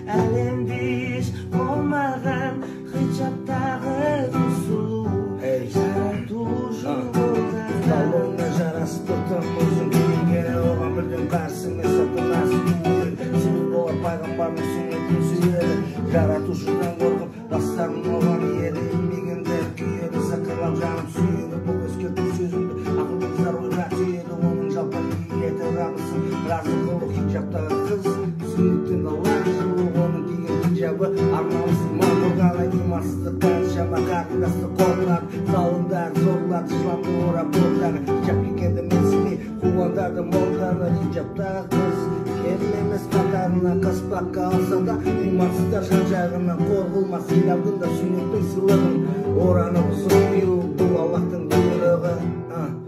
Әлемде еш болмаған хиджаптағы сұлу жаратушы болғанда жарасып тұртын өзің киінгені оған бірден қарсы емес сатанасы себеп болар пайғамбардың сүннетін сүйеді жаратушыдан қорқып бастарын оған иеді еңбегіндер күйеді сақырлап жанып сүйеді бұл ескерту сөзімді ақылыңыздар ойға түйеді оның жалпы ниеті раббысын разы қылу хиджаптағы қыз сүннеттен алла жылу оның киген хиджабы армансыз мамырғана имансыздық қаншама қарындасты қолдар залымдар зорлар исламды орап ордағы хиджаб кигенді менсінбей қуғандарды молданы хиджаптағы қыз келін емес қатарына қаспаққа алса да имансыздар жан-жағынан қорғылмас хиджабтың да сүннеттің сыйлығын оранып ұзын қию бұл аллахтың бұйрығы